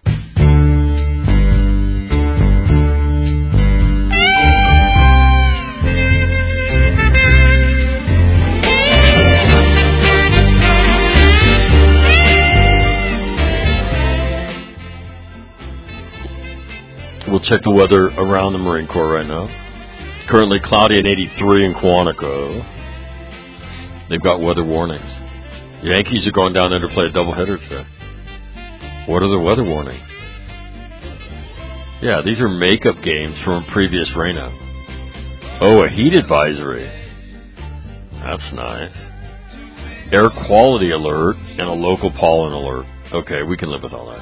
Speaker 2: We'll check the weather around the Marine Corps right now. Currently cloudy and eighty-three in Quantico. They've got weather warnings. The Yankees are going down there to play a doubleheader today. What are the weather warnings? Yeah, these are makeup games from a previous rainout. Oh, a heat advisory. That's nice. Air quality alert and a local pollen alert. Okay, we can live with all that.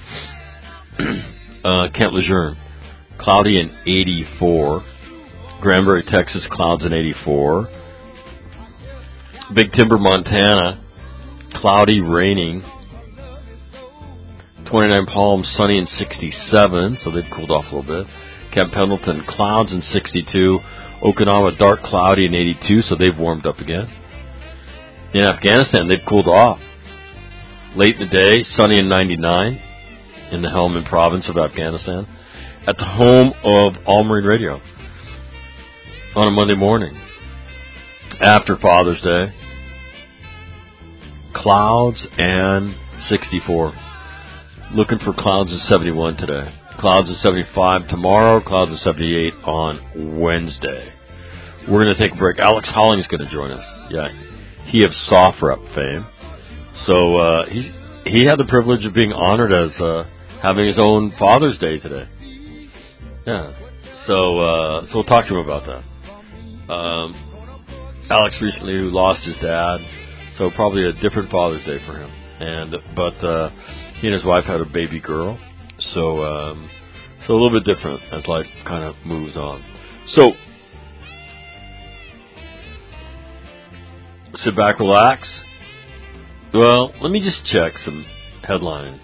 Speaker 2: uh, Camp Lejeune, cloudy and eighty-four. Granbury, Texas, clouds and eighty-four. Big Timber, Montana, cloudy, raining. twenty-nine Palms, sunny and sixty-seven, so they've cooled off a little bit. Camp Pendleton, clouds and sixty-two. Okinawa, dark, cloudy and eighty-two, so they've warmed up again. In Afghanistan, they've cooled off. Late in the day, sunny and ninety-nine in the Helmand province of Afghanistan. At the home of All Marine Radio on a Monday morning after Father's Day. Clouds and sixty-four. Looking for clouds of seventy-one today. Clouds of seventy-five tomorrow. Clouds of seventy-eight on Wednesday. We're going to take a break. Alex Holling is going to join us. Yeah, he of SOFREP fame. So uh, he's he had the privilege of being honored as uh, having his own Father's Day today. Yeah. So uh, so we'll talk to him about that. Um, Alex recently who lost his dad, so probably a different Father's Day for him. And but uh, he and his wife had a baby girl, so um, so a little bit different as life kind of moves on. So sit back, relax. Well, let me just check some headlines.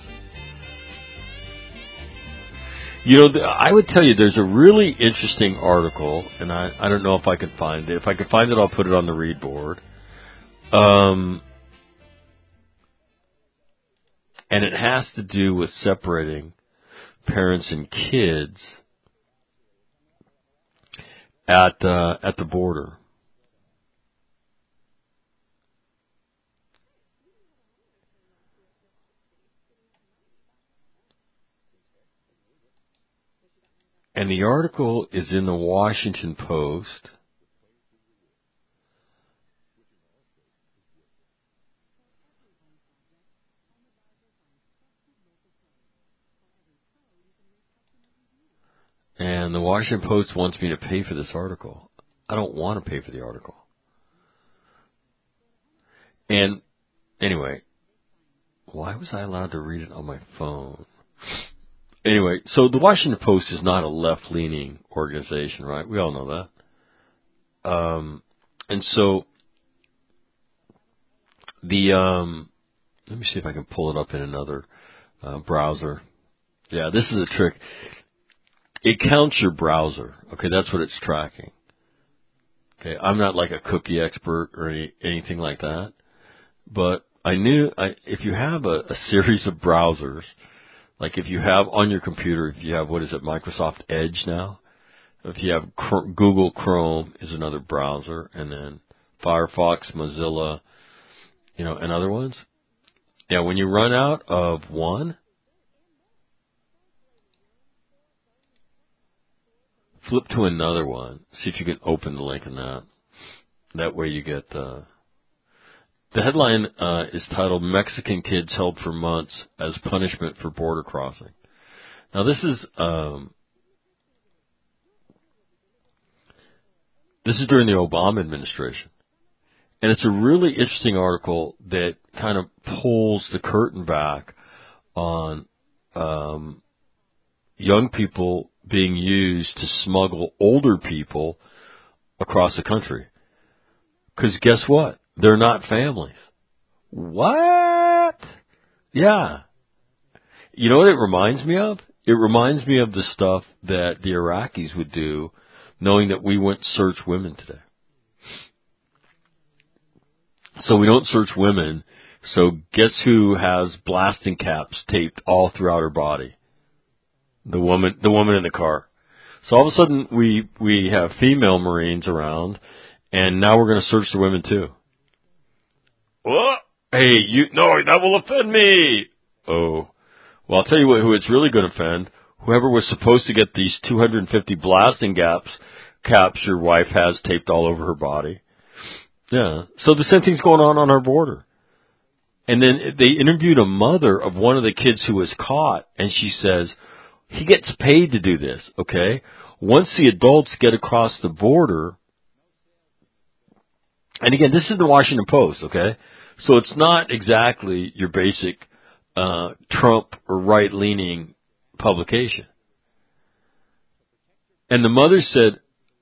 Speaker 2: You know, I would tell you there's a really interesting article, and I, I don't know if I can find it. If I can find it, I'll put it on the read board. Um, and it has to do with separating parents and kids at uh, at the border. And the article is in the Washington Post. And the Washington Post wants me to pay for this article. I don't want to pay for the article. And anyway, why was I allowed to read it on my phone? Anyway, so the Washington Post is not a left-leaning organization, right? We all know that. Um, and so the um, let me see if I can pull it up in another uh, browser. Yeah, this is a trick. It counts your browser. Okay, that's what it's tracking. Okay, I'm not like a cookie expert or any, anything like that, but I knew I, if you have a, a series of browsers, like if you have on your computer, if you have, what is it, Microsoft Edge now? If you have Chr- Google Chrome is another browser, and then Firefox, Mozilla, you know, and other ones. Yeah, when you run out of one, flip to another one. See if you can open the link in that. That way you get uh the headline uh, is titled "Mexican Kids Held for Months as Punishment for Border Crossing." Now this is um, this is during the Obama administration, and it's a really interesting article that kind of pulls the curtain back on um, young people being used to smuggle older people across the country. Because guess what? They're not families. What? Yeah. You know what it reminds me of? It reminds me of the stuff that the Iraqis would do, knowing that we wouldn't search women today. So we don't search women, so guess who has blasting caps taped all throughout her body? The woman, the woman in the car. So all of a sudden we, we have female Marines around, and now we're going to search the women too. What? Hey, you, no, that will offend me. Oh. Well, I'll tell you what, who it's really going to offend. Whoever was supposed to get these two hundred fifty blasting caps, caps your wife has taped all over her body. Yeah. So the same thing's going on on our border. And then they interviewed a mother of one of the kids who was caught, and she says, he gets paid to do this, okay? Once the adults get across the border, and again, this is the Washington Post, okay? So it's not exactly your basic uh, Trump or right-leaning publication. And the mother said,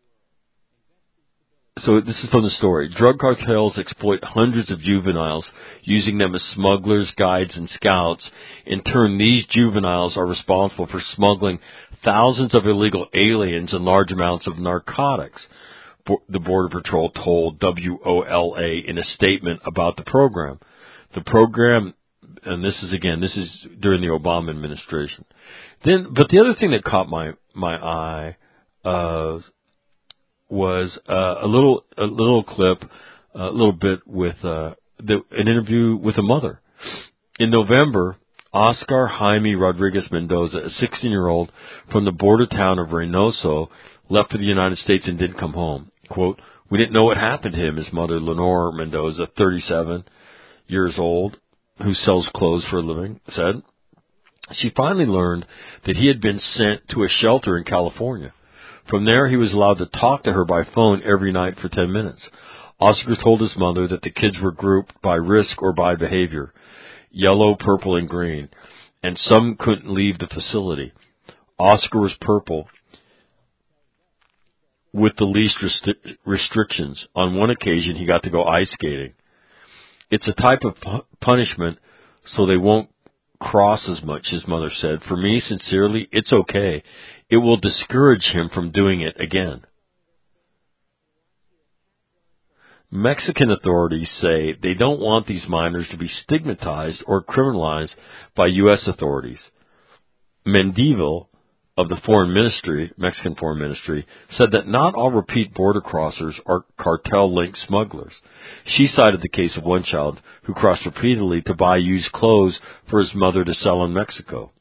Speaker 2: so this is from the story, drug cartels exploit hundreds of juveniles, using them as smugglers, guides, and scouts. In turn, these juveniles are responsible for smuggling thousands of illegal aliens and large amounts of narcotics. The Border Patrol told W O L A in a statement about the program. The program, and this is again, this is during the Obama administration. Then, but the other thing that caught my my eye uh, was uh, a little a little clip, a little bit with uh, the, an interview with a mother. In November, Oscar Jaime Rodriguez Mendoza, a sixteen-year-old from the border town of Reynoso, left for the United States and didn't come home. Quote, we didn't know what happened to him, his mother, Lenore Mendoza, thirty-seven years old, who sells clothes for a living, said. She finally learned that he had been sent to a shelter in California. From there, he was allowed to talk to her by phone every night for ten minutes. Oscar told his mother that the kids were grouped by risk or by behavior, yellow, purple, and green, and some couldn't leave the facility. Oscar was purple, with the least restri- restrictions. On one occasion, he got to go ice skating. It's a type of pu- punishment so they won't cross as much, his mother said. For me, sincerely, it's okay. It will discourage him from doing it again. Mexican authorities say they don't want these minors to be stigmatized or criminalized by U S authorities. Mendívil, of the Foreign Ministry, Mexican Foreign Ministry, said that not all repeat border crossers are cartel-linked smugglers. She cited the case of one child who crossed repeatedly to buy used clothes for his mother to sell in Mexico.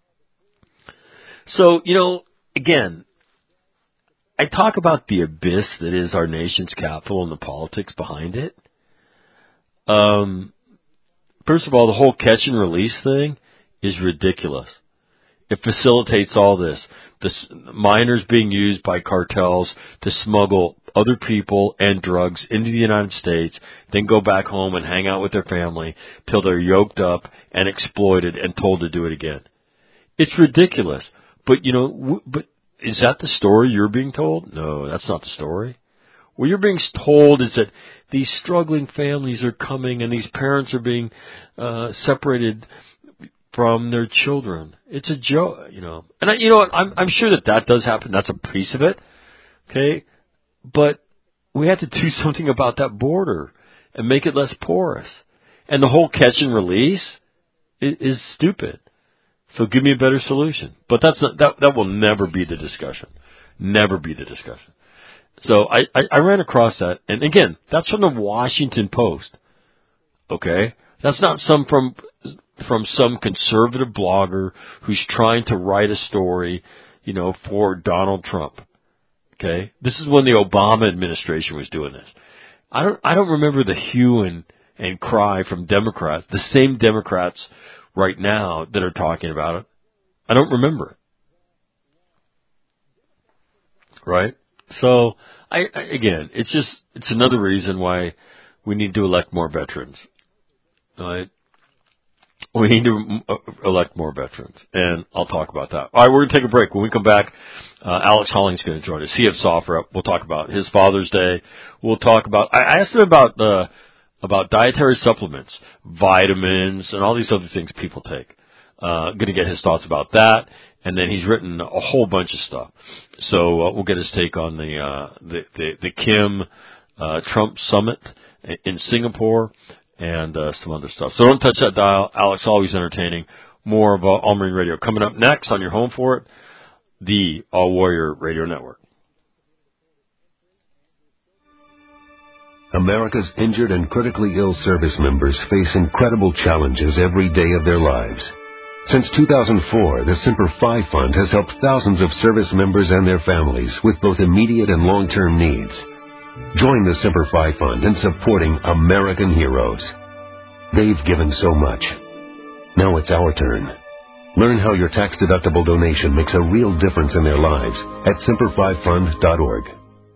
Speaker 2: So, you know, again, I talk about the abyss that is our nation's capital and the politics behind it. Um, first of all, the whole catch and release thing is ridiculous. It facilitates all this. the minors being used by cartels to smuggle other people and drugs into the United States, then go back home and hang out with their family till they're yoked up and exploited and told to do it again. It's ridiculous. But, you know, w- but is that the story you're being told? No, that's not the story. What you're being told is that these struggling families are coming and these parents are being uh, separated from their children. It's a joke, you know. And, I, you know what, I'm, I'm sure that that does happen. That's a piece of it, okay? But we have to do something about that border and make it less porous. And the whole catch and release is, is stupid. So give me a better solution. But that's not, that that will never be the discussion. Never be the discussion. So I, I, I ran across that, and again, that's from the Washington Post. Okay? That's not some from from some conservative blogger who's trying to write a story, you know, for Donald Trump. Okay? This is when the Obama administration was doing this. I don't I don't remember the hue and, and cry from Democrats, the same Democrats right now that are talking about it. I don't remember it. Right? So, I, I again, it's just, it's another reason why we need to elect more veterans. Right? We need to elect more veterans. And I'll talk about that. All right, we're going to take a break. When we come back, uh, Alex Holling's going to join us. C F SOFREP. We'll talk about his Father's Day. We'll talk about, I asked him about the, about dietary supplements, vitamins, and all these other things people take. Uh, going to get his thoughts about that. And then he's written a whole bunch of stuff. So uh, we'll get his take on the uh, the, the, the Kim uh, Trump summit in Singapore and uh, some other stuff. So don't touch that dial. Alex, always entertaining. More of uh, All Marine Radio coming up next on your home for it, the All Warrior Radio Network.
Speaker 12: America's injured and critically ill service members face incredible challenges every day of their lives. Since two thousand four, the Semper Fi Fund has helped thousands of service members and their families with both immediate and long-term needs. Join the Semper Fi Fund in supporting American heroes. They've given so much. Now it's our turn. Learn how your tax-deductible donation makes a real difference in their lives at semper fi fund dot org.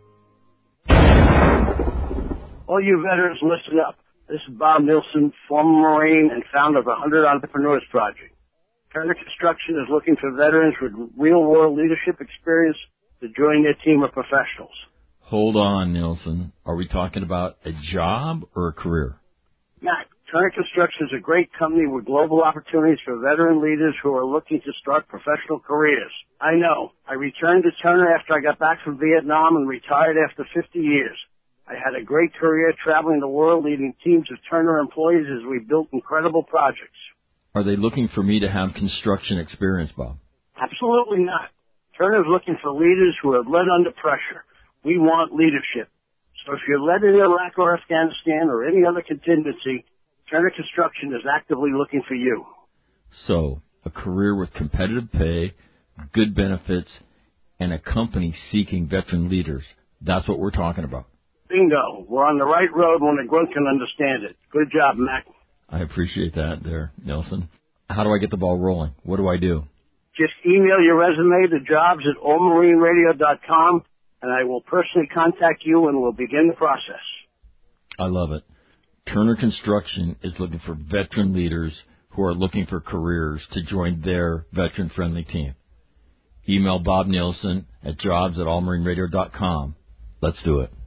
Speaker 13: All you veterans, listen up. This is Bob Nilsson, former Marine and founder of the one hundred Entrepreneurs Project. Turner Construction is looking for veterans with real-world leadership experience to join their team of professionals.
Speaker 1: Hold on, Nilsson. Are we talking about a job or a career?
Speaker 13: Matt, Turner Construction is a great company with global opportunities for veteran leaders who are looking to start professional careers. I know. I returned to Turner after I got back from Vietnam and retired after fifty years. I had a great career traveling the world leading teams of Turner employees as we built incredible projects.
Speaker 1: Are they looking for me to have construction experience, Bob?
Speaker 13: Absolutely not. Turner is looking for leaders who have led under pressure. We want leadership. So if you're led in Iraq or Afghanistan or any other contingency, Turner Construction is actively looking for you.
Speaker 1: So, a career with competitive pay, good benefits, and a company seeking veteran leaders. That's what we're talking about.
Speaker 13: Bingo. We're on the right road when a grunt can understand it. Good job, Mac.
Speaker 1: I appreciate that there, Nelson. How do I get the ball rolling? What do I do?
Speaker 13: Just email your resume to jobs at all marine radio dot com, and I will personally contact you and we'll begin the process.
Speaker 1: I love it. Turner Construction is looking for veteran leaders who are looking for careers to join their veteran-friendly team. Email Bob Nielsen at jobs at all marine radio dot com. Let's do it.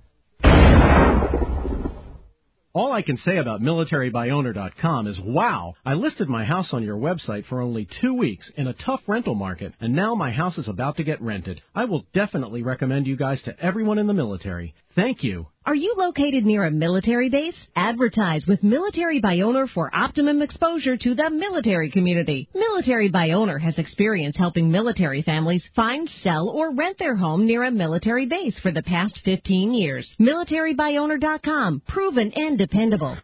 Speaker 14: All I can say about military by owner dot com is, wow, I listed my house on your website for only two weeks in a tough rental market, and now my house is about to get rented. I will definitely recommend you guys to everyone in the military. Thank you.
Speaker 15: Are you located near a military base? Advertise with Military by Owner for optimum exposure to the military community. Military by Owner has experience helping military families find, sell, or rent their home near a military base for the past fifteen years. military by owner dot com. Proven and dependable.